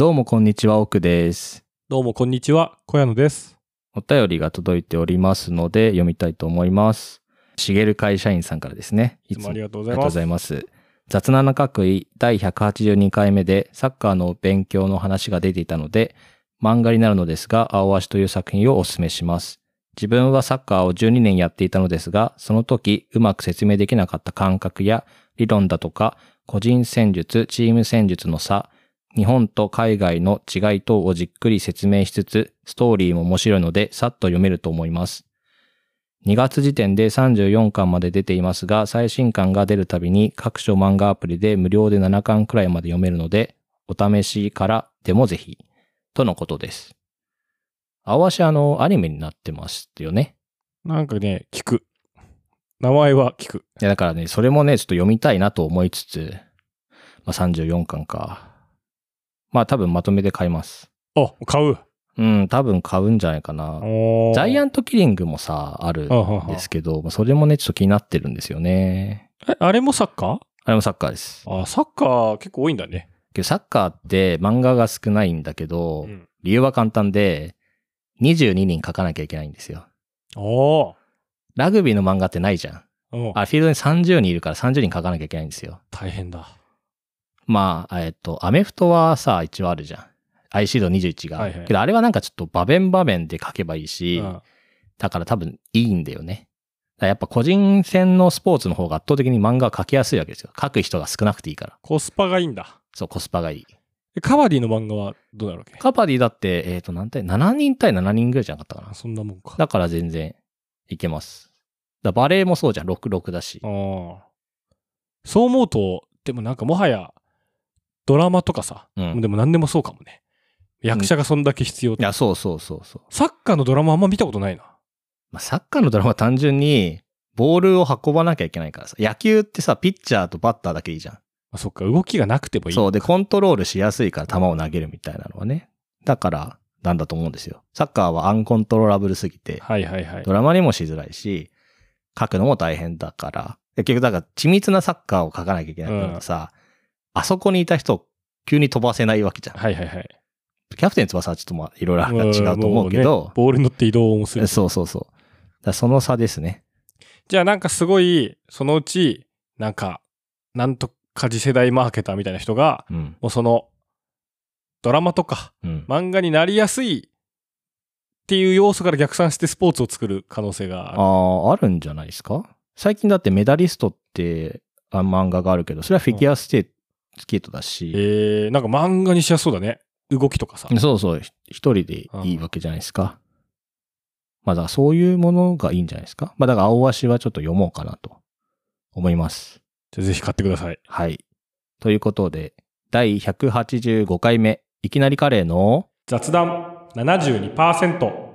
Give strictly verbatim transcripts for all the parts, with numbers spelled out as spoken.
どうもこんにちは、奥です。 どうもこんにちは、小屋野です。 お便りが届いておりますので読みたいと思います。しげる会社員さんからですね。 いつもありがとうございます。 ありがとうございます。雑な中食いだいひゃくはちじゅうにかいめでサッカーの勉強の話が出ていたので、漫画になるのですが、青足という作品をお勧めします。自分はサッカーをじゅうにねんやっていたのですが、その時うまく説明できなかった感覚や理論だとか、個人戦術、チーム戦術の差、日本と海外の違い等をじっくり説明しつつ、ストーリーも面白いので、さっと読めると思います。にがつ時点でさんじゅうよんかんまで出ていますが、最新刊が出るたびに各種漫画アプリで無料でななかんくらいまで読めるので、お試しからでもぜひ、とのことです。青足あの、アニメになってますよね。 なんかね、聞く。名前は聞く。 いやだからね、それもね、ちょっと読みたいなと思いつつ、まあ、さんじゅうよんかんか。まあ多分まとめて買います。 あ、買う。 うん、多分買うんじゃないかな。ジャイアントキリングもさ、あるんですけど、それもね、ちょっと気になってるんですよね。 え、あれもサッカー？ あれもサッカーです。 あ、サッカー結構多いんだね。 けどサッカーって漫画が少ないんだけど、うん、理由は簡単で、にじゅうににん書かなきゃいけないんですよ。 おー。 ラグビーの漫画ってないじゃん。あ、フィールドにさんじゅうにんいるからさんじゅうにん書かなきゃいけないんですよ。 大変だ。 まあ、えっと、アメフトはさ、一応あるじゃん。アイシードにじゅういちが。はいはい、けどあれはなんかちょっと場面場面で書けばいいし、うん、だから多分いいんだよね。だからやっぱ個人戦のスポーツの方が圧倒的に漫画は書きやすいわけですよ。書く人が少なくていいから。 コスパがいいんだ。 そう、コスパがいい。 カバディの漫画はどうなるわけ？ カバディだって、えっと、何対、ななにん対ななにんぐらいじゃなかったかな。 そんなもんか。 だから全然いけます。だバレーもそうじゃん。ろくろくだし。 ああ。そう思うと、でもなんかもはや、ドラマとかさ、うん、でも何でもそうかもね。役者がそんだけ必要、うん、 いや、そうそうそうそう。 サッカーのドラマあんま見たことないな。 まあ、サッカーのドラマは単純に、ボールを運ばなきゃいけないからさ。野球ってさ、ピッチャーとバッターだけいいじゃん。 あ、そっか、動きがなくてもいい。 そう。で、コントロールしやすいから球を投げるみたいなのはね。だから、なんだと思うんですよ。サッカーはアンコントローラブルすぎて、 はいはいはい。 ドラマにもしづらいし、書くのも大変だから。結局、だから、緻密なサッカーを書かなきゃいけないからさ、うん、あそこにいた人、急に飛ばせないわけじゃん。 はいはいはい。 キャプテン翼はちょっとまあいろいろあるから違うと思うけど、 ね、ボールに乗って移動もする。 そうそうそう。だその差ですね。 じゃあなんかすごい、そのうち、なんか、なんとか次世代マーケターみたいな人が、うん、もうその、ドラマとか、うん、漫画になりやすいっていう要素から逆算してスポーツを作る可能性がある。 ああ、あるんじゃないですか？最近だってメダリストってあ漫画があるけど、それはフィギュアスケート、うんスケートだし。 えー、なんか漫画にしやすそうだね。動きとかさ。 そうそう。一人でいいわけじゃないですか。うん、まあだからそういうものがいいんじゃないですか。まあだから青足はちょっと読もうかなと思います。 じゃあぜひ買ってください。 はい。ということで、だいひゃくはちじゅうごかいめ、いきなりカレーの雑談 ななじゅうにパーセント。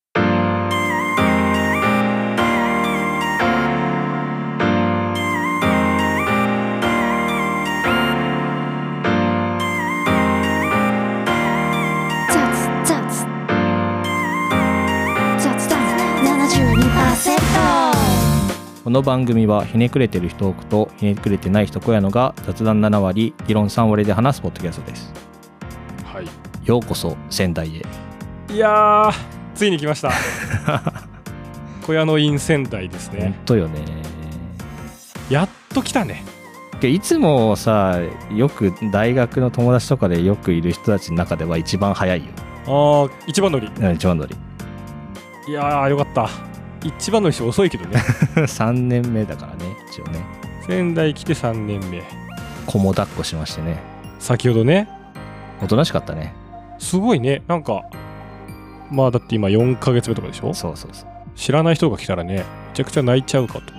この番組はひねくれてる人奥とひねくれてない人小屋野が雑談ななわり議論さんわりで話すポッドキャストです。 はい。 ようこそ仙台へ。 いやーついに来ました。小屋野 in 仙台ですね。 ほんとよね。 やっと来たね。 いつもさよく大学の友達とかでよくいる人たちの中では一番早いよ。 ああ一番乗り。 うん一番乗り。 いやーよかった。一番の人遅いけどね。 さんねんめだからね一応ね。 仙台来てさんねんめ。 子も抱っこしましてね。 先ほどね。 おとなしかったね。 すごいね。なんかまあだって今よんかげつめとかでしょ。 そうそうそう。 知らない人が来たらねめちゃくちゃ泣いちゃうかと思った。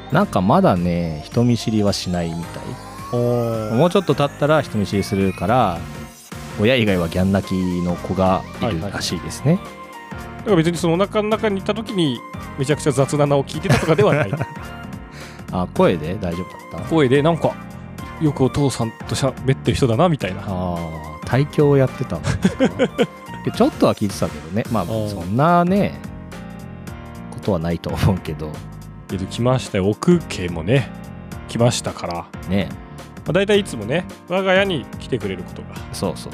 なんかまだね人見知りはしないみたい。もうちょっと経ったら人見知りするから親以外はギャン泣きの子がいるらしいですね。はいはい、 だから別にそのお腹の中にいた時にめちゃくちゃ雑な名を聞いてたとかではない。 あ声で大丈夫だった？ 声でなんかよくお父さんと喋ってる人だなみたいな。 あ胎教をやってたの。ちょっとは聞いてたけどね。まあそんなねことはないと思うけど。 けど来ましたよ。奥家もね来ましたからね。 まあ、大体いつもね我が家に来てくれることがそうそうそう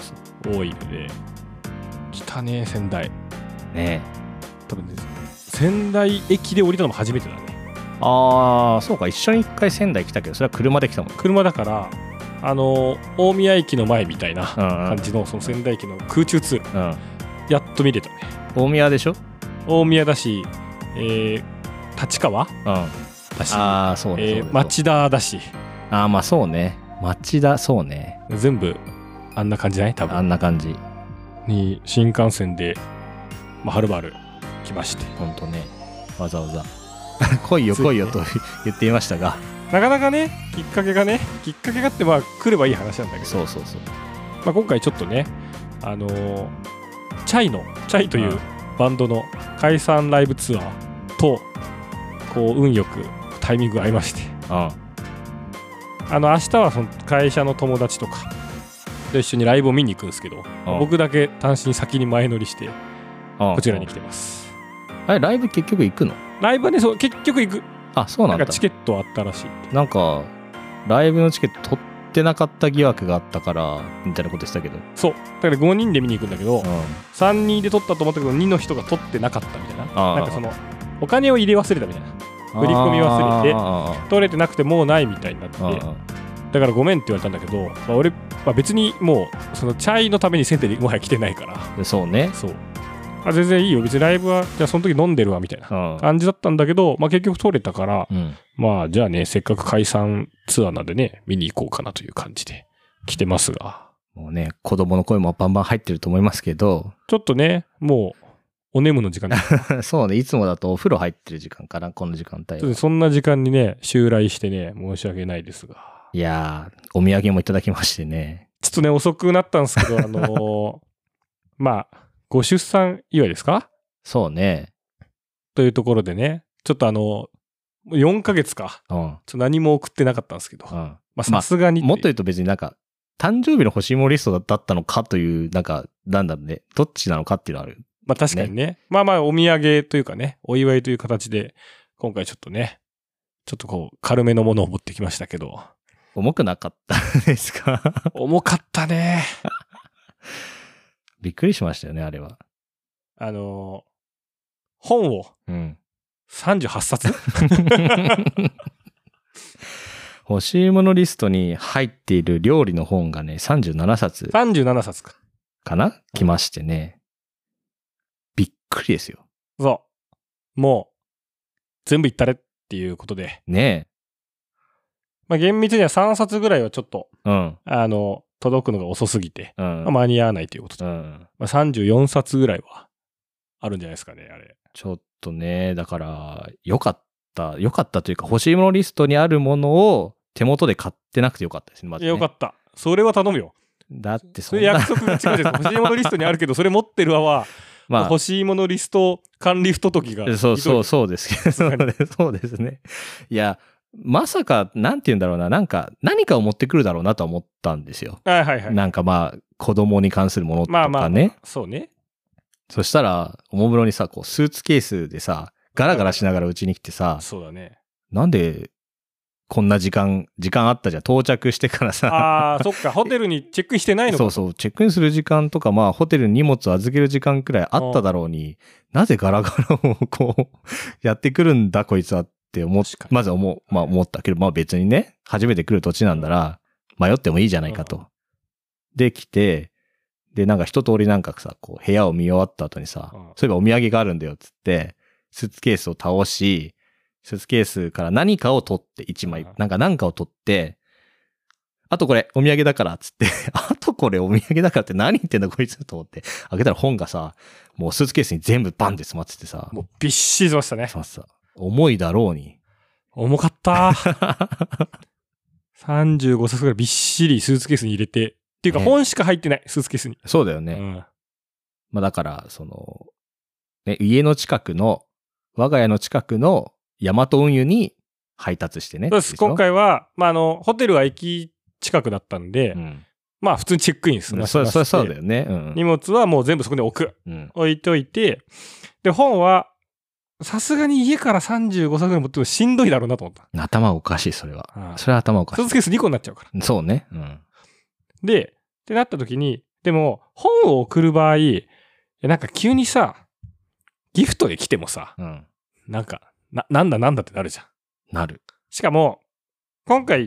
多いので、来たね、仙台。 ね多分ね、仙台駅で降りたのも初めてだね。 ああ、そうか、一緒に一回仙台来たけど、それは車で来たもん。 車だから、あの大宮駅の前みたいな感じの、うんうん、その仙台駅の空中通路、うん、やっと見れたね。大宮でしょ？ 大宮だし、えー、立川、うん、だし、 あそうね、 えー、町田だし、 あまあそうね、町田、そうね、 全部あんな感じじゃない？多分あんな感じに新幹線で、まあ、はるばる来まして、 ほんとね、わざわざ来いよ来いよと言っていましたが、 なかなかね、きっかけがね、きっかけがあってまあ来ればいい話なんだけど、 そうそうそう、 まあ、今回ちょっとね、あのー、チャイのチャイというバンドの解散ライブツアーとこう運よくタイミングが合いまして、うん、あの明日はその会社の友達とかと一緒にライブを見に行くんですけど、うん、僕だけ単身先に前乗りしてこちらに来てます。 あれライブ結局行くの？ ライブはね、そう結局行く。 あ、そうなんだ。 なんかチケットあったらしい。 なんかライブのチケット取ってなかった疑惑があったからみたいなことしたけど、 そうだからごにんで見に行くんだけど、うん、さんにんで取ったと思ったけどにの人が取ってなかったみたいな、なんかそのお金を入れ忘れたみたいな、振り込み忘れて取れてなくてもうないみたいになって、だからごめんって言われたんだけど、まあ、俺、まあ、別にもうそのチャイのためにセンターでもはや来てないから、 そうね、 そうあ全然いいよ、別にライブはじゃあその時飲んでるわみたいな感じだったんだけど、まあ、結局取れたから、うん、まあじゃあね、せっかく解散ツアーなんでね、見に行こうかなという感じで来てますが、 もうね、子供の声もバンバン入ってると思いますけど、 ちょっとね、もうお眠の時間そうね、いつもだとお風呂入ってる時間かな、この時間帯は。 そんな時間にね、襲来してね、申し訳ないですが。 いやー、お土産もいただきましてね。 ちょっとね、遅くなったんですけど、あのー、まあ、ご出産祝いですか？ そうね。 というところでね、ちょっとあの、よんかげつか、うん、ちょっと何も送ってなかったんですけど、うん、まあさすがに、 まあ、もっと言うと別になんか、誕生日の欲しいものリストだったのかという、なんか、なんだろうね、どっちなのかっていうのはある。 まあ確かにね、ねまあまあお土産というかね、お祝いという形で、今回ちょっとね、ちょっとこう、軽めのものを持ってきましたけど。 重くなかったですか？ 重かったね。 びっくりしましたよね、あれは。 あのー、本をさんじゅうはっさつ、うん、 欲しいものリストに入っている料理の本がね、さんじゅうななさつ。 さんじゅうななさつか。 かな？来ましてね。びっくりですよ。 そう。もう、全部いったれっていうことで。 ねえ。 まあ厳密にはさんさつぐらいはちょっと、うん、あの、届くのが遅すぎて、うんまあ、間に合わないということで、うんまあ、さんじゅうよんさつぐらいはあるんじゃないですかね、あれ。 ちょっとね、だから、よかった、よかったというか、欲しいものリストにあるものを手元で買ってなくてよかったですね、まずね。 よかった。それは頼むよ。 だってそんな。 約束が違うじゃないですか。欲しいものリストにあるけど、それ持ってるわは、まあ、欲しいものリスト管理不届きが。 そうそうそうですけど、そうですね。いや、まさか、なんて言うんだろうな、なんか、何かを持ってくるだろうなと思ったんですよ。 はいはいはい。 なんかまあ、子供に関するものとかね。まあまあ、まあ、 そうね。 そしたら、おもむろにさ、こう、スーツケースでさ、ガラガラしながらうちに来てさ、 そうだね。 なんで、こんな時間、時間あったじゃん。到着してからさ。 ああ、そっか。ホテルにチェックインしてないのか。 そうそう。チェックインする時間とか、まあ、ホテルに荷物を預ける時間くらいあっただろうに、なぜガラガラをこう、やってくるんだ、こいつはって思っ、まず思う、まあ思ったけど、まあ別にね、初めて来る土地なんだら、迷ってもいいじゃないかと。で、来て、で、なんか一通りなんかさ、こう、部屋を見終わった後にさ、そういえばお土産があるんだよ、つって、スーツケースを倒し、スーツケースから何かを取って一枚、なんか何かを取って、あとこれお土産だからっつって、あとこれお土産だからって何言ってんだこいつと思って、開けたら本がさ、もうスーツケースに全部バンって詰まっててさ。 もうびっしりしましたね。 そうそう。重いだろうに。 重かった。さんじゅうごさつぐらいびっしりスーツケースに入れて、っていうか本しか入ってない、ね、スーツケースに。 そうだよね。うん、まあだから、その、ね、家の近くの、我が家の近くの大和運輸に配達してね。 そうです。今回は、まあ、あの、ホテルは駅近くだったんで、うん、まあ、普通にチェックインする。 まそうそうそうだよね、うん。 荷物はもう全部そこに置く。うん、置いといて、で、本は、さすがに家からさんじゅうごさつぐらい持ってもしんどいだろうなと思った。 頭おかしい、それは。ああそれは頭おかしい。 スーツケースにこになっちゃうから。 そうね。うん、 で、ってなった時に、 でも、本を送る場合、なんか急にさ、ギフトで来てもさ、うん、なんか、な、なんだなんだってなるじゃん。 なる。 しかも、今回って、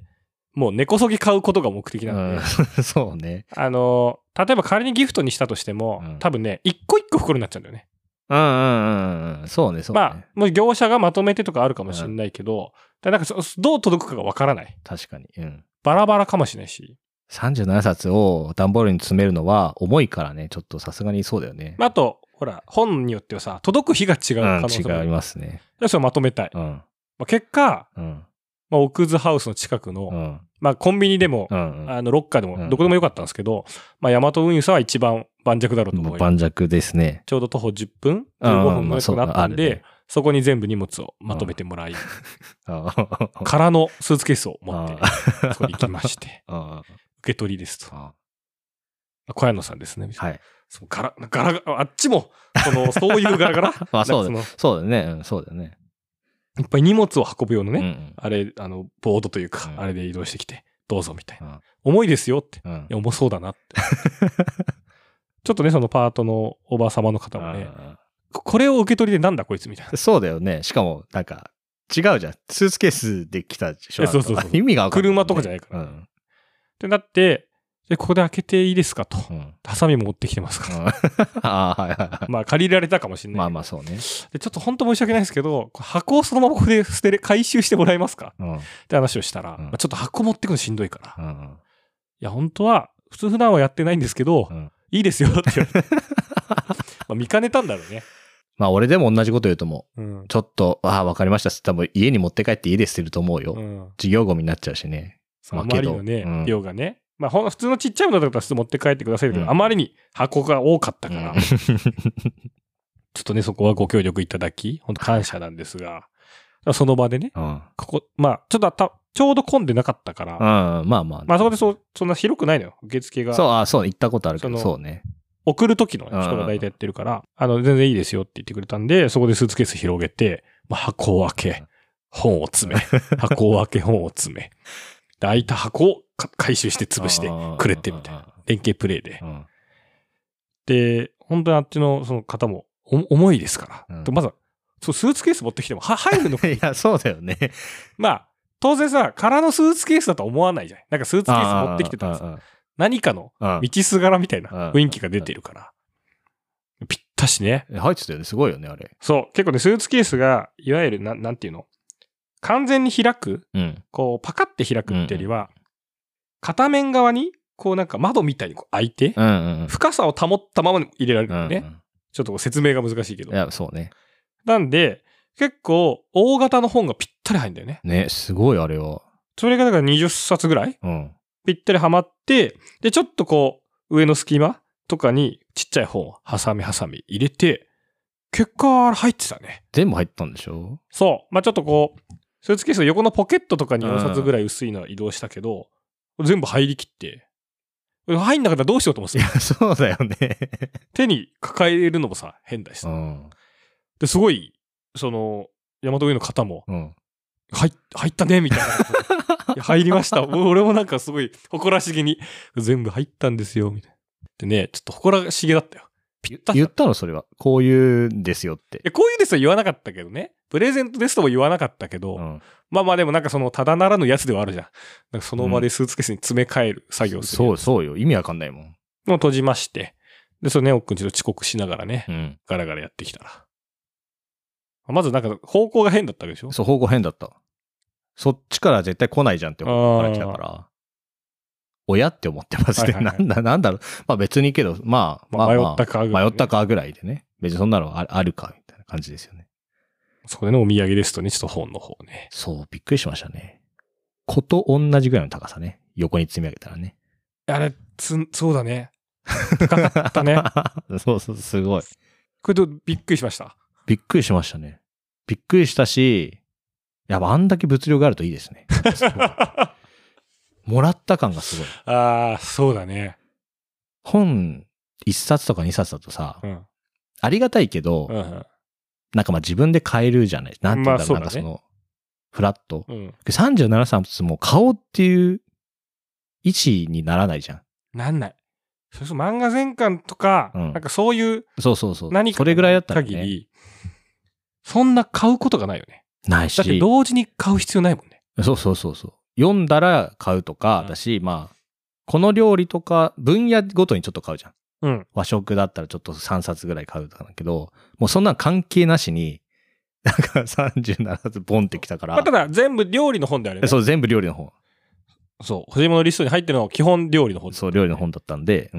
もう根こそぎ買うことが目的なんで、 うん、そうね。 あの、例えば仮にギフトにしたとしても、うん、多分ね、一個一個袋になっちゃうんだよね。 うんうんうんうん。そうね、そうね。 まあ、もう業者がまとめてとかあるかもしれないけど、うん、なんかどう届くかがわからない。 確かに。うん。 バラバラかもしれないし。 さんじゅうななさつを段ボールに詰めるのは重いからね、ちょっとさすがにそうだよね。 あと、ほら、本によってはさ、届く日が違う可能性がありますね。 それをまとめたい。うんまあ、結果、うんまあ、オクズハウスの近くの、うん、まあ、コンビニでも、うんうん、あのロッカーでも、どこでもよかったんですけど、うん、まあ、ヤマト運輸さんは一番盤石だろうと思います。 盤石ですね。 ちょうど徒歩じゅっぷん ?じゅうご 分のとこだったんで、まあそね、そこに全部荷物をまとめてもらい、空のスーツケースを持って、そこに行きまして、受け取りですと。小屋野さんですね。はい。そのガラ、ガラ、あっちも、その、そういうガラガラまあそうだね。そうだね。うん、そうだね。 いっぱい荷物を運ぶ用のね、うんうん、あれ、あの、ボードというか、うん、あれで移動してきて、どうぞみたいな。うん、重いですよって、うん。いや、重そうだなって。ちょっとね、そのパートのおばさまの方もね、これを受け取りでなんだこいつみたいな。 そうだよね。しかも、なんか、違うじゃん。スーツケースで来たでしょ。 そうそうそう。 意味が分かる、ね。 車とかじゃないから。うん、ってなって、で、ここで開けていいですかと。うん、ハサミも持ってきてますから。うん、あはいはいはい。まあ、借りられたかもしれない。 まあまあ、そうね。 で、ちょっと本当申し訳ないですけど、箱をそのままここで捨てれ、回収してもらえますか、うん、って話をしたら、うんまあ、ちょっと箱持ってくのしんどいから。うん、いや、本当は、普通普段はやってないんですけど、うん、いいですよって言われて。まあ、見かねたんだろうね。 まあ、俺でも同じこと言うと思う。うん、ちょっと、ああ、わかりました。多分家に持って帰って家で捨てると思うよ。うん、授業ゴミになっちゃうしね。 あまりのね、うん、量がね。まあ、普通のちっちゃいものだったら持って帰ってくださいけど、うん、あまりに箱が多かったから、うん、ちょっとね、そこはご協力いただき、本当感謝なんですが、その場でね、うん、ここ、まあ、ちょっとたちょうど混んでなかったから、 うん、まあまあ。 まあそこでそ、そんな広くないのよ、受付が。 そう、あそう、行ったことあるけど、そうね。 送る時の人が大体やってるから、あの、全然いいですよって言ってくれたんで、そこでスーツケース広げて、まあ、箱を開け、本を詰め、箱を開け、本を詰め、開いた箱を回収して潰してくれてみたいな。連携プレイで。で、本当にあっちのその方も重いですから。うん、まず、そう、スーツケース持ってきてもは入るのか。 いや、そうだよね。 まあ、当然さ、空のスーツケースだと思わないじゃん。なんかスーツケース持ってきてたらさ、何かの道すがらみたいな雰囲気が出てるから。ぴったしね。 入ってたよね。すごいよね、あれ。 そう。結構ね、スーツケースが、いわゆるな、なんていうの完全に開く、うん、こう、パカって開くってよりは、うんうん、片面側に、こうなんか窓みたいにこう開いて、うんうんうん、深さを保ったまま入れられるんだよね、うんうん。ちょっと説明が難しいけど。 いや、そうね。 なんで、結構、大型の本がぴったり入るんだよね。 ね、すごいあれは。 それがだからにじゅっさつぐらい、うん、ぴったりはまって、で、ちょっとこう、上の隙間とかにちっちゃい本をハサミハサミ入れて、結果、入ってたね。 全部入ったんでしょ？ そう。まあちょっとこう、スーツケースの横のポケットとかによんさつぐらい薄いのは移動したけど、うん、全部入りきって、入んなかったらどうしようと思ってた。 いや、そうだよね。 手に抱えるのもさ、変だしさ。うん、で、すごい、その、大和上の方も、うん、入, 入ったね、みたいな。いや入りました。俺もなんかすごい誇らしげに、全部入ったんですよ、みたいな。でね、ちょっと誇らしげだったよ。 言った言ったのそれは。こういうんですよって。 いや、こういうんですよ言わなかったけどね。プレゼントですとも言わなかったけど、うん、まあまあでもなんかそのただならぬやつではあるじゃん。なんかその場でスーツケースに詰め替える作業する、 うん。そうそうよ。意味わかんないもん。もう閉じまして。で、それね、おっくんちょっと遅刻しながらね、うん、ガラガラやってきたら。まずなんか方向が変だったわけでしょ？ そう、方向変だった。そっちから絶対来ないじゃんって思うから来たから。親って思ってますね。はいはいはい、なんだ、なんだろう。まあ別にけど、まあ、まあ、 迷ったかぐらい、 ね、迷ったかぐらいでね。別にそんなのあるか、みたいな感じですよね。 そこでね、お土産ですとね、ちょっと本の方ね。 そう、びっくりしましたね。こと同じぐらいの高さね。横に積み上げたらね。 あれ、つ、そうだね。高かったね。 そうそう、すごい。 これとびっくりしました。 びっくりしましたね。びっくりしたし、やっぱあんだけ物量があるといいですね。もらった感がすごい。 ああ、そうだね。 本一冊とか二冊だとさ、うん、ありがたいけど、うんうん、なんかまあ自分で買えるじゃない。なんて言うんだろう、まあ、なんかその、フラット。うん、さんじゅうななさつも買おうっていう意思にならないじゃん。 なんない。 そうそう、漫画全巻とか、うん、なんかそういう、 そうそうそう。 何かそれぐらいだったらね。 限り、そんな買うことがないよね。 ないし。 だって同時に買う必要ないもんね。 そうそうそうそう。読んだら買うとかだし、うん、まあ、この料理とか、分野ごとにちょっと買うじゃん。 うん。 和食だったらちょっとさんさつぐらい買うとかだけど、もうそんな関係なしに、なんかさんじゅうななさつボンってきたから。 まあ、ただ全部料理の本であるよね。 そう、全部料理の本。 そう。欲しいものリストに入ってるのは基本料理の本、ね。 そう、料理の本だったんで、うん。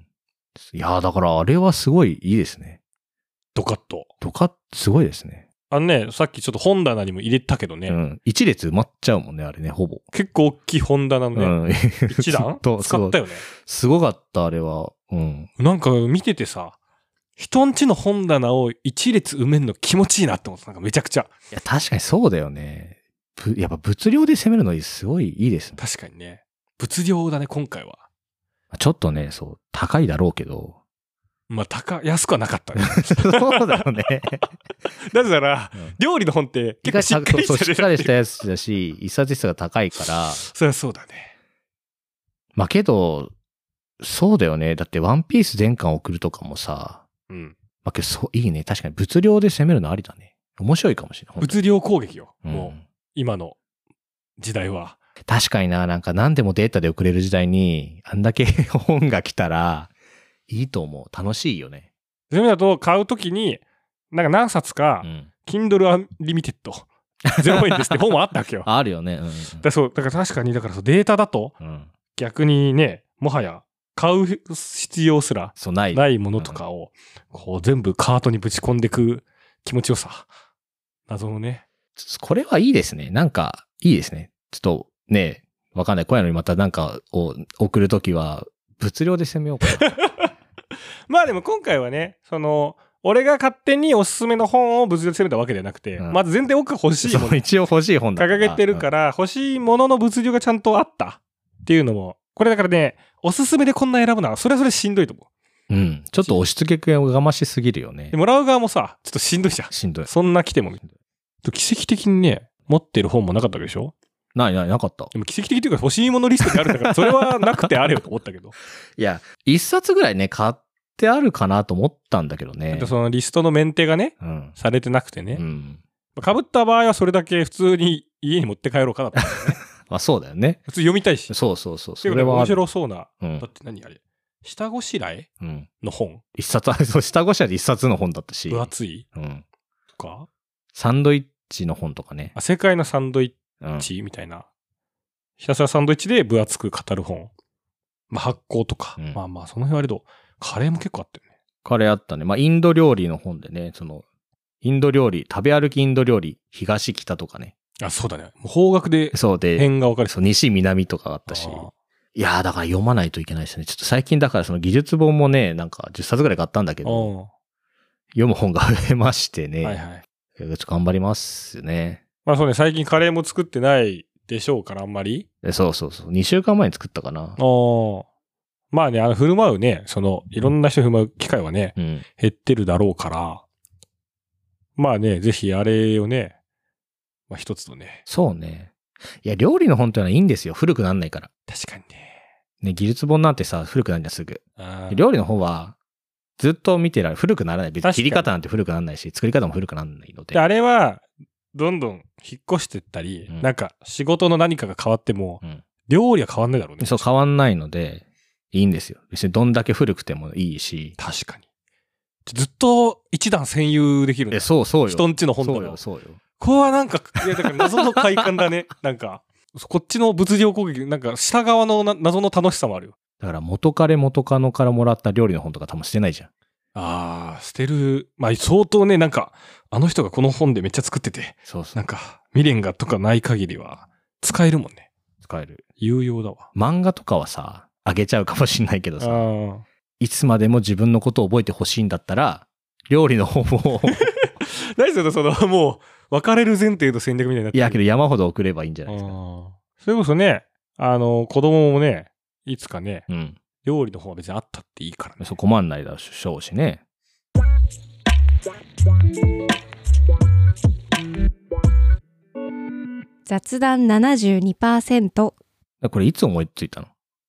いやー、だからあれはすごいいいですね。 ドカッと。 ドカッ、すごいですね。 あのね、さっきちょっと本棚にも入れたけどね。 うん。一列埋まっちゃうもんね、あれね、ほぼ。 結構大きい本棚のね。うん、一段使ったよね。 すごかった、あれは。うん。 なんか見ててさ、人んちの本棚を一列埋めるの気持ちいいなって思った。なんかめちゃくちゃ。 いや、確かにそうだよね。やっぱ物量で攻めるのすごいいいですね。 確かにね。物量だね、今回は。 ちょっとね、そう、高いだろうけど。 まあ、高、安くはなかったね。 そうだよね。 だから、うん、料理の本って結構しっかりしたしっかりしたやつだし、一冊一冊が高いから。 そりゃそうだね。 まあけど、そうだよね。だってワンピース全巻送るとかもさ。 うん。 まあけど、そう、いいね。確かに物量で攻めるのありだね。面白いかもしれない。 物量攻撃よ。うん、もう、今の時代は。 確かにな、なんか何でもデータで送れる時代に、あんだけ本が来たら、いいと思う。楽しいよね。 そういう意味だと、買うときに、なんか何冊か、うん、Kindle Unlimited ゼロえんですって本もあったわけよ。 あるよね。うん、 だそう、だから確かに、だからそうデータだと、うん、逆にね、もはや買う必要すらないものとかを、こう全部カートにぶち込んでく気持ちよさ。謎のね。 これはいいですね。なんか、いいですね。ちょっと、ね、わかんない。今夜のにまたなんかを送るときは、物量で攻めようかな。 まあでも今回はね、その、俺が勝手におすすめの本を物量で攻めたわけではなくて、うん、まず全然奥欲しいもの。 一応欲しい本だ。 掲げてるから、うん、欲しいものの物量がちゃんとあったっていうのも、これだからね、おすすめでこんな選ぶのは、それはそれしんどいと思う。うん。ちょっと押し付けがましすぎるよね。 でもらう側もさ、ちょっとしんどいじゃん。 しんどい。 そんな来ても。奇跡的にね、持ってる本もなかったわけでしょ？ ないない、なかった。 でも奇跡的っていうか欲しいものリストにあるんだから、それはなくてあれよと思ったけど。 いや、一冊ぐらいね、買ってあるかなと思ったんだけどね。 そのリストのメンテがね、うん、されてなくてね。 うん。 被った場合はそれだけ普通に家に持って帰ろうかなと思ったね。 あ、そうだよね。 普通読みたいし。 そうそうそう。 それは面白そうな。うん、だって何あれ下ごしらえ、うん、の本。 一冊、そう、下ごしらえで一冊の本だったし。 分厚いうん。 とかサンドイッチの本とかね。 あ、世界のサンドイッチ、うん、みたいな。ひたすらサンドイッチで分厚く語る本。まあ発酵とか。うん、まあまあその辺はあれど、カレーも結構あったよね。 カレーあったね。まあインド料理の本でね、その、インド料理、食べ歩きインド料理、東北とかね。 あ、そうだね。もう方角で、 そうで、 辺が分かる。 そう、西南とかあったし。いやー、だから読まないといけないですね。ちょっと最近だからその技術本もね、なんかじゅっさつぐらい買ったんだけど、読む本が増えましてね。はいはい。ちょっと頑張りますね。 まあそうね、最近カレーも作ってないでしょうから、あんまり。 そうそうそう。にしゅうかんまえに作ったかな。 おまあね、あの、振る舞うね、その、いろんな人に振る舞う機会はね、うん、減ってるだろうから、まあね、ぜひあれをね、まあ一つとね。 そうね。いや、料理の本ってのはいいんですよ。古くなんないから。 確かにね。 ね、技術本なんてさ、古くなるんだすぐ。料理の本は、ずっと見てられる。古くならない。別に切り方なんて古くならないし、作り方も古くならないので。 で、あれは、どんどん引っ越してったり、うん、なんか仕事の何かが変わっても、うん、料理は変わんないだろうね。 そう、変わんないので、いいんですよ。別にどんだけ古くてもいいし。 確かに。ずっと一段占有できるんだ。 え、そうそうよ。 人んちの本棚。 そうよ、そうよ。 これはなんか、いや、だから謎の快感だね。なんか、こっちの物量攻撃、なんか下側の謎の楽しさもあるよ。 だから元彼元カノからもらった料理の本とか多分捨てないじゃん。 ああ、捨てる。まあ相当ね、なんか、あの人がこの本でめっちゃ作ってて。 そうそう。 なんか、未練がとかない限りは、使えるもんね。 使える。 有用だわ。 漫画とかはさ、あげちゃうかもしんないけどさ、いつまでも自分のことを覚えてほしいんだったら、料理の本を。 何するのその、もう、別れる前提の戦略みたいになってる。 いや、けど山ほど送ればいいんじゃないですか。 それこそね、あの、子供もね、いつかね、 うん、 料理の方は別にあったっていいからね。 そう困んないだしょうしね。 雑談 ななじゅうにパーセント。 これいつ思いついたの？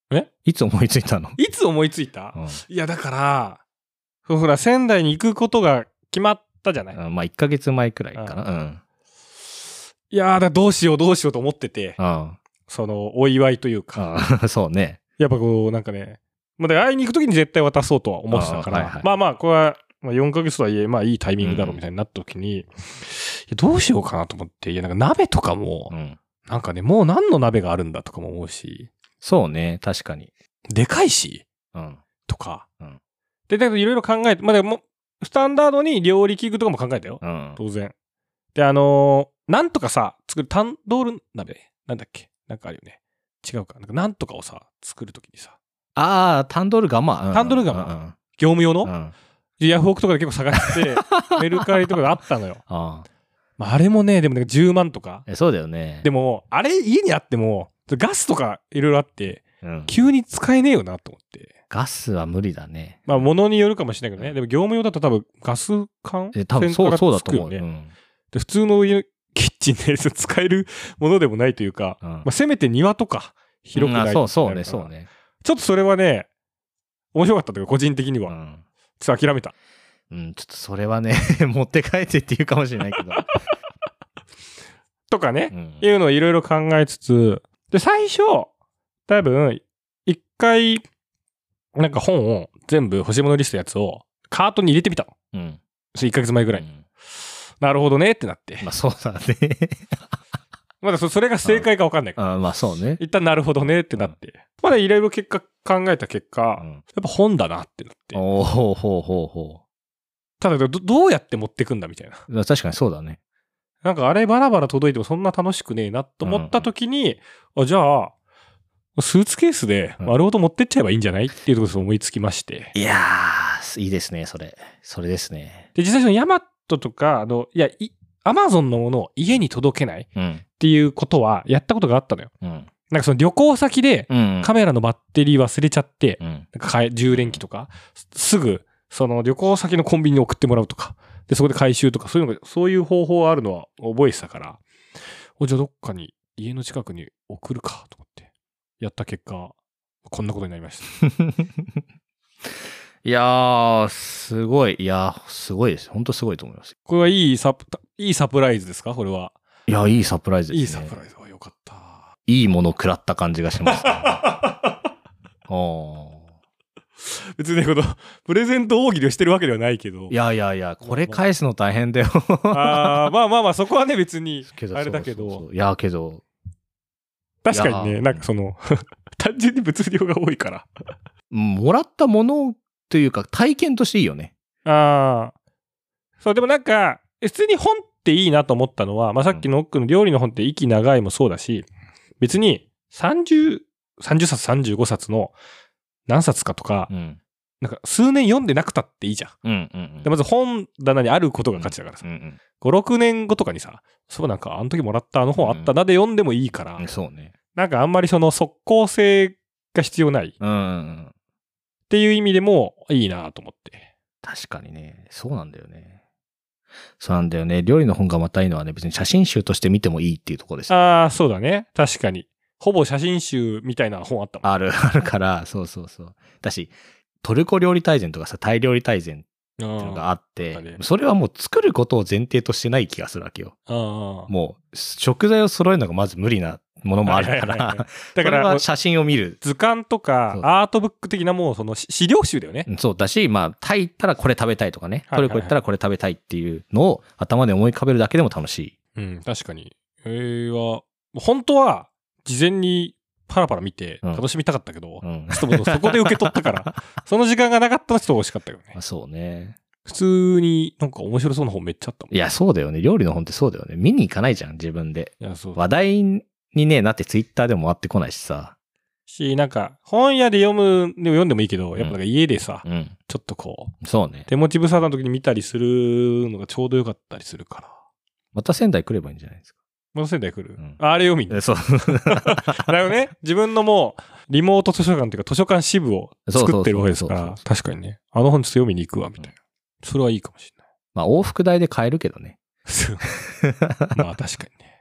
えいつ思いついたの？ いつ思いついた、 うん、 いや、だから、ほら、仙台に行くことが決まったじゃない。 うん、まあ、いっかげつまえくらいかな。うん。 いやー、だどうしようどうしようと思ってて、 うん、 その、お祝いというか。 うん、そうね。 やっぱこう、なんかね、まあ、会いに行くときに絶対渡そうとは思ってたから、はいはい、まあまあ、これは、まあ、よんかげつとはいえ、まあいいタイミングだろうみたいになったときに、うん、いやどうしようかなと思って、いや、なんか鍋とかも、うん、なんかね、もう何の鍋があるんだとかも思うし。 そうね、確かに。 でかいし、 うん、 とか。 うん、 で、だけどいろいろ考えて、まあでも、スタンダードに料理器具とかも考えたよ。 うん、 当然。で、あのー、なんとかさ、作るタンドール鍋なんだっけなんかあるよね。違うか。なんかなんとかをさ、作るときにさ。 ああ、タンドール釜。 タンドール釜。うんうん、業務用の、うん、ヤフオクとかで結構探して、メルカリとかであったのよ。あ, まあ、あれもね、でもね、じゅうまんとか。 そうだよね。 でも、あれ家にあっても、ガスとかいろいろあって、うん、急に使えねえよなと思って。 ガスは無理だね。 まあ、物によるかもしれないけどね。うん、でも業務用だと多分ガス管え、多分そう、そうだと思うね。うん、 で普通の家、キッチンで使えるものでもないというか、うん、まあ、せめて庭とか広くないと、 うん、そうそうね、そうね。 ちょっとそれはね、面白かったというか、個人的には。うん、ちょっと諦めた。 うん、ちょっとそれはね、持って帰ってって言うかもしれないけど。 とかね、うん、いうのをいろいろ考えつつ、で、最初、多分、一回、なんか本を全部欲しいものリストやつをカートに入れてみたの。うん。それいっかげつまえぐらいに。うん、なるほどねってなって。 まあそうだね。 まだ そ, それが正解か分かんないから。 ああまあそうね。 一旦なるほどねってなって。うん、まだいろいろ結果考えた結果、うん、やっぱ本だなってなって。 おーほうほうほうほう。 ただど、どうやって持ってくんだみたいな。 確かにそうだね。 なんかあれバラバラ届いてもそんな楽しくねえなと思った時に、うん、あじゃあ、スーツケースで丸ごと持ってっちゃえばいいんじゃない、うん、っていうところで思いつきまして。 いやー、いいですね、それ。それですね。 で、実際そのヤマトとか、あの、いや、アマゾンのものを家に届けないっていうことはやったことがあったのよ。うん、なんかその旅行先でカメラのバッテリー忘れちゃって、うん、なんか充電器とか、すぐその旅行先のコンビニに送ってもらうとか、で、そこで回収とか、そういうのが、そういう方法あるのは覚えてたから、おじゃあどっかに家の近くに送るかと思って。やった結果、こんなことになりました。 いやー、すごい。いやー、すごいです。本当すごいと思います。 これはいいサプ、いいサプライズですかこれは。 いや、いいサプライズですね。 いいサプライズはよかった。 いいもの食らった感じがします、ね。お別にね、この、プレゼント大喜利をしてるわけではないけど。 いやいやいや、これ返すの大変だよ。 あまあまあまあ、そこはね、別に、あれだけど。そうそうそういや、けど。 確かにね、なんかその、単純に物量が多いから。 もらったものというか、体験としていいよね。 ああ。そう、でもなんか、普通に本っていいなと思ったのは、まあさっきの奥の料理の本って息長いもそうだし、別にさんじゅう、さんじゅっさつさんじゅうごさつの何冊かとか、うん、なんか数年読んでなくたっていいじゃん。うんうんうん、でまず本棚にあることが価値だからさ。うんうん、ご、ろくねんごとかにさ、そうなんかあの時もらったあの本あったなで読んでもいいから、 うん、そうね。 なんかあんまりその即効性が必要ない。うんうん、っていう意味でもいいなと思って。 確かにね。そうなんだよね。そうなんだよね。料理の本がまたいいのはね、別に写真集として見てもいいっていうところです、ね。 ああ、そうだね。確かに。ほぼ写真集みたいな本あったもん。 ある、あるから、そうそうそう。だし、トルコ料理大全とかさ、タイ料理大全っていうのがあって、ね、それはもう作ることを前提としてない気がするわけよ。もう、食材を揃えるのがまず無理なものもあるから、だから写真を見る。 図鑑とかアートブック的なもうその資料集だよね。 そうだし、まあ、タイ行ったらこれ食べたいとかね、トルコ行ったらこれ食べたいっていうのを頭で思い浮かべるだけでも楽しい。 うん、確かに。えー、は、本当は事前にパラパラ見て楽しみたかったけど、うん、ちょっとそこで受け取ったから、その時間がなかったらちょっと惜しかったよね。 そうね。 普通になんか面白そうな本めっちゃあったもん。 いや、そうだよね。料理の本ってそうだよね。見に行かないじゃん、自分で。いや、そう。話題にね、なってツイッターでも回ってこないしさ。 し、なんか、本屋で読む、でも読んでもいいけど、やっぱなんか家でさ、うん、ちょっとこう。そうね。 手持ち無沙汰の時に見たりするのがちょうどよかったりするから。 また仙台来ればいいんじゃないですか。 また仙台来る、うん、あ, あれ読みに。 そう。 だよね。自分のもう、リモート図書館っていうか図書館支部を作ってるわけですから、確かにね。あの本ちょっと読みに行くわ、みたいな。うん、それはいいかもしれない。 まあ、往復代で買えるけどね。 まあ、確かにね。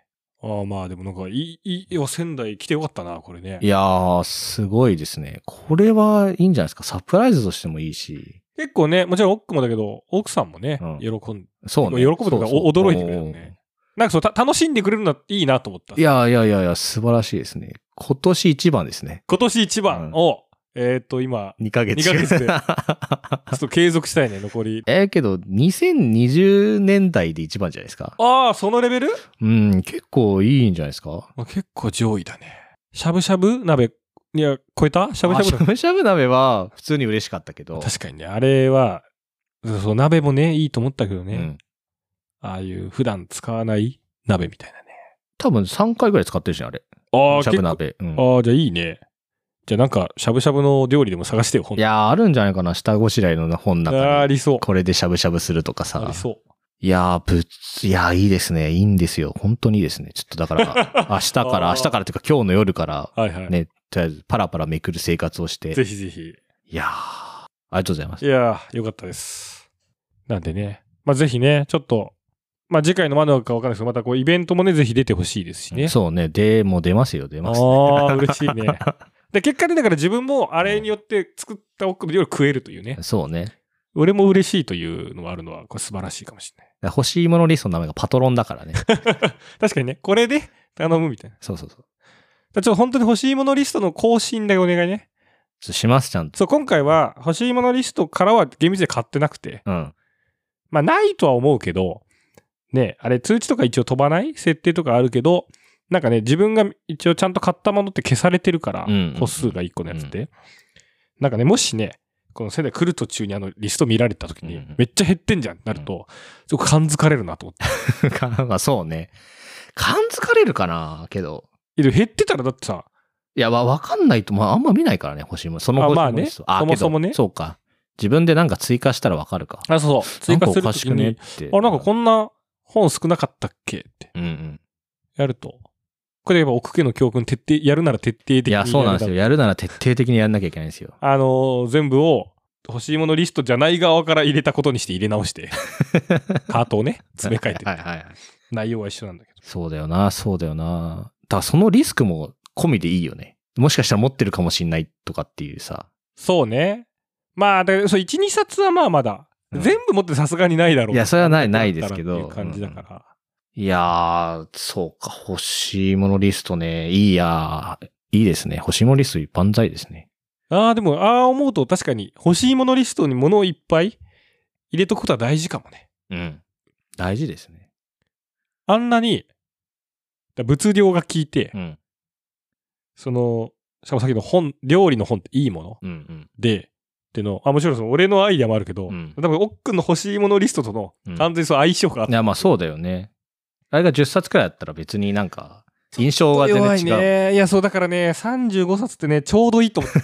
ああ、まあでもなんかいい、いいよ、仙台来てよかったな、これね。 いやー、すごいですね。これはいいんじゃないですか。サプライズとしてもいいし。 結構ね、もちろん奥もだけど、奥さんもね、 うん、 喜んそうね。 喜ぶとか驚いてくれるね。なんかそう、た楽しんでくれるのはいいなと思った。 いやいやいやいや、素晴らしいですね。今年一番ですね。 今年一番を、うん、えっ、ー、と、今。 にかげつ。 にかげつで。ちょっと継続したいね、残り。 えー、けど、にせんにじゅうねんだいで一番じゃないですか。 ああ、そのレベル？ うん、結構いいんじゃないですか。 結構上位だね。しゃぶしゃぶ鍋、いや、超えた？しゃぶしゃぶしゃぶしゃぶ鍋は普通に嬉しかったけど。 確かにね、あれは、そう、鍋もね、いいと思ったけどね。うん、ああいう普段使わない鍋みたいなね。 多分さんかいぐらい使ってるじゃん、あれ。 ああ、 しゃぶ鍋。うん、 ああ、じゃあいいね。じゃあなんか、しゃぶしゃぶの料理でも探してよ、本。 いやー、あるんじゃないかな、下ごしらえの本の中に。 あありそう。 これでしゃぶしゃぶするとかさ。 ありそう。 いやー、ぶつ、いやー、いいですね。いいんですよ。本当にいいですね。ちょっとだから、明日から、明日からっていうか今日の夜から、 はいはい、 ね、とりあえずパラパラめくる生活をして。 ぜひぜひ。 いやー、ありがとうございます。 いやー、よかったです。なんでね、まあぜひね、ちょっと、まあ次回のまだかわかんないですけど、またこうイベントもね、ぜひ出てほしいですしね。 そうね。で、もう出ますよ、出ます、ね。 ああ、嬉しいね。で、結果でだから自分もあれによって作った奥の料理を食えるというね。 そうね。 俺も嬉しいというのがあるのは、これ素晴らしいかもしれない。 欲しいものリストの名前がパトロンだからね。 確かにね、これで頼むみたいな。 そうそうそう。 ちょっと本当に欲しいものリストの更新だけお願いね。 します、ちゃんと。 そう、今回は欲しいものリストからは厳密で買ってなくて。 うん。 まあ、ないとは思うけど、ね、あれ通知とか一応飛ばない設定とかあるけど、なんかね、自分が一応ちゃんと買ったものって消されてるから、個数がいっこのやつで、うん。なんかね、もしね、この仙台来る途中にあのリスト見られた時に、めっちゃ減ってんじゃんってなると、すごく感づかれるなと思って。 なんかそうね。感づかれるかなけど。 減ってたらだってさ。 いや、わ、わかんないと、まあ、あんま見ないからね、欲しいもの。その欲しいものリスト。 あ、まあね。そもそもね。 そうか。自分でなんか追加したらわかるか。 あ、そうそう。追加するときに、ね、あ、なんかこんな本少なかったっけって。 うんうん。 やると。これやっぱ奥家の教訓徹底、やるなら徹底的にやる。 いや、そうなんですよ。やるなら徹底的にやんなきゃいけないんですよ。 あのー、全部を欲しいものリストじゃない側から入れたことにして入れ直して、カートをね、詰め替えて。 はいはいはい。 内容は一緒なんだけど。 そうだよな、そうだよな。だからそのリスクも込みでいいよね。もしかしたら持ってるかもしんないとかっていうさ。 そうね。まあ、だからそう、いち、にさつはまあまだ、うん、全部持ってさすがにないだろう。 いや、それはない、ないですけど。 っていう感じだから。 うん、いやー、そうか、欲しいものリストね。いいや、いいですね。欲しいものリスト万歳ですね。 ああ、でも、ああ思うと確かに欲しいものリストに物をいっぱい入れとくことは大事かもね。 うん。大事ですね。 あんなに、物量が効いて、うん、その、しかもさっきの本、料理の本っていいもの、うんうん、で、っての、あ、もちろんその俺のアイデアもあるけど、うん、多分、おっくんの欲しいものリストとの完全にその相性があって、うん。いや、まあそうだよね。あれがじゅっさつくらいだったら別になんか、印象が全然違う。 弱いね。いや、そうだからね、さんじゅうごさつってね、ちょうどいいと思って。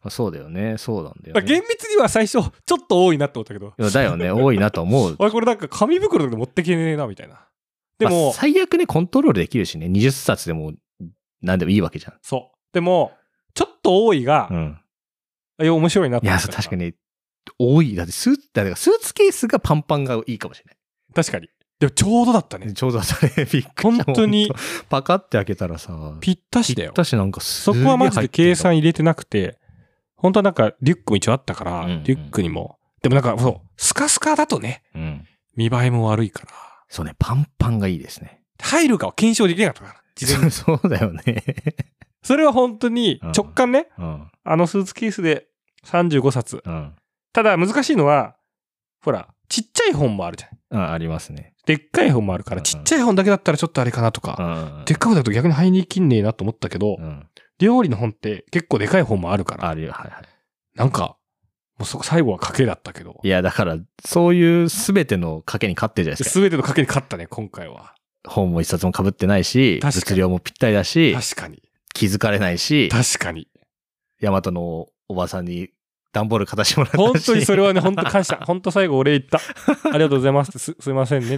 そうだよね。そうなんだよね。 厳密には最初、ちょっと多いなって思ったけど。 いやだよね。多いなと思う。 あれ、これなんか紙袋で持ってけねえな、みたいな。でも、 まあ、最悪ね、コントロールできるしね。にじゅっさつでも、なんでもいいわけじゃん。 そう。でも、ちょっと多いが、うん。いや、面白いなって思った。 いや、確かに、多い。だってスーツ、だからスーツケースがパンパンがいいかもしれない。 確かに。でもちょうどだったね。 ちょうどだったね。びっくりした。 本当に。 パカって開けたらさ。 ぴったしだよ。 ぴったしなんかすげえ。そこはマジで計算入れてなくて、本当はなんかリュックも一応あったから、うんうん、リュックにも。でもなんかそう、スカスカだとね、うん、見栄えも悪いから。 そうね、パンパンがいいですね。 入るかは検証できなかったから。 事前に。そうだよね。 それは本当に直感ね、うんうん、あのスーツケースでさんじゅうごさつ。うん、ただ難しいのは、ほら、ちっちゃい本もあるじゃん。 うん、ありますね。 でっかい本もあるから、ちっちゃい本だけだったらちょっとあれかなとか、うん、でっかい本だと逆に入りきんねえなと思ったけど、うん、料理の本って結構でかい本もあるから。 あるよ、はいはい。 なんか、もうそこ最後は賭けだったけど。 いや、だから、そういうすべての賭けに勝ってるじゃないですか。 すべての賭けに勝ったね、今回は。 本も一冊も被ってないし、物量もぴったりだし、 確かに。 気づかれないし、 確かに。 ヤマトのおばさんに段ボール片してもらったし。 本当にそれはね、本当感謝。本当最後お礼言った。ありがとうございますってす、すいませんねって。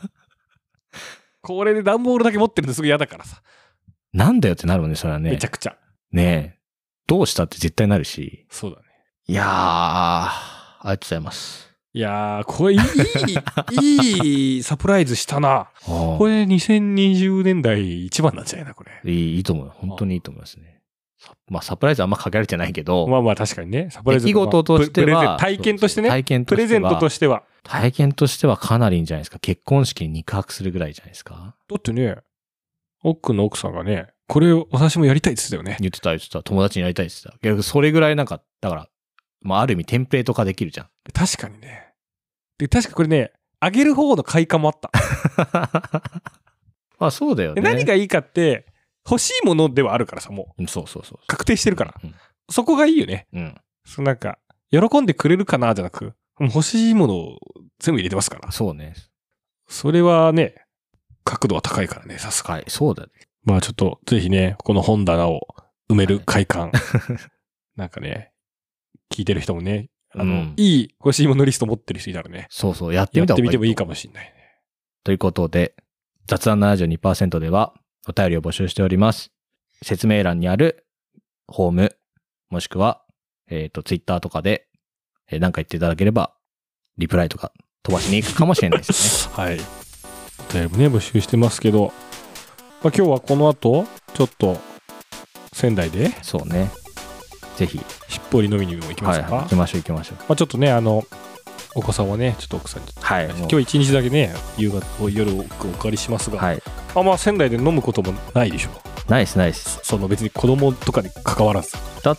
これで段ボールだけ持ってるのすぐ嫌だからさ。 なんだよってなるもんね、それはね。 めちゃくちゃ。 ねえ。どうしたって絶対なるし。 そうだね。 いやー、ありがとうございます。 いやー、これいい、いいサプライズしたな。これにせんにじゅうねんだい一番なんじゃないな、これ。 いい、いいと思う。本当にいいと思いますね。まあ、サプライズあんまかけられてないけど。 まあまあ確かにね。サプライズ出来事としては。 体験としてね。 体験としては。 プレゼントとしては。 体験としてはかなりいいんじゃないですか。結婚式に肉薄するぐらいじゃないですか。 だってね、奥の奥さんがね、これを私もやりたいって言ってたよね。 言ってた言ってた。友達にやりたいって言ってた。いや、それぐらいなんか、だから、まあある意味テンプレート化できるじゃん。 確かにね。で、確かこれね、あげる方の快感もあった。 まあそうだよね。 何がいいかって、欲しいものではあるからさ、もう。 そうそうそう。 確定してるから。 うん、 そこがいいよね。 うん。 そうなんか、喜んでくれるかなじゃなく、欲しいものを全部入れてますから。 そうね。 それはね、角度は高いからね、さすが。 はい、そうだね。 まあちょっと、ぜひね、この本棚を埋める快感。はい、なんかね、聞いてる人もね、あの、うん、いい欲しいものリスト持ってる人いたらね。 そうそう、やってみた方がいい。 やってみてもいいかもしれないね。 ということで、雑談 ななじゅうにパーセント ではお便りを募集しております。説明欄にあるホーム、もしくは、えっと、ツイッターとかで、えー、何か言っていただければ、リプライとか飛ばしに行くかもしれないですね。 はい。お便りもね、募集してますけど、まあ、今日はこの後、ちょっと、仙台で。 そうね。ぜひ。 しっぽり飲みにも行きますか。 はい、行きましょう行きましょう。 まあ、ちょっとね、あの、お子さんはね、ちょっと奥さんに。 はい。 今日一日だけね、夕方、夜お借りしますが。 はい。 あ、まあ、仙台で飲むこともないでしょう。 ないです、ないです。 その別に子供とかに関わらず。 だって、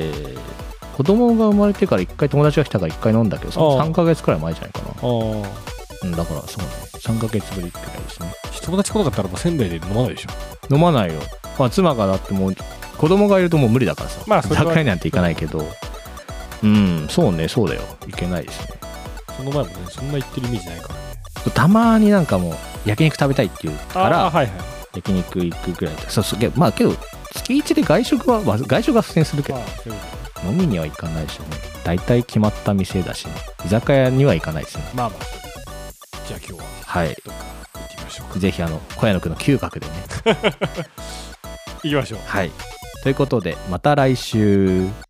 子供が生まれてから一回友達が来たから一回飲んだけど、そのさんかげつくらい前じゃないかな。ああ。うん、だからそうね。さんかげつぶりくらいですね。 友達来なかったらもう仙台で飲まないでしょ。 飲まないよ。まあ妻がだってもう子供がいるともう無理だからさ。まあ、居酒屋なんて行かないけど。うん、そうね、そうだよ。行けないですね。 その前もね、そんな行ってるイメージないからね。 たまになんかもう焼肉食べたいっていうから、 はいはい、 焼肉行くぐらいで。そうそう。まあけど、月いちで外食は、外食は普通にするけど、飲みには行かないしね。大体決まった店だしね。居酒屋には行かないですね。 まあまあ。じゃあ今日は。 はい。 行ってみましょうか。 ぜひあの、小屋野くんの嗅覚でね。 行きましょう。 はい。ということで、また来週。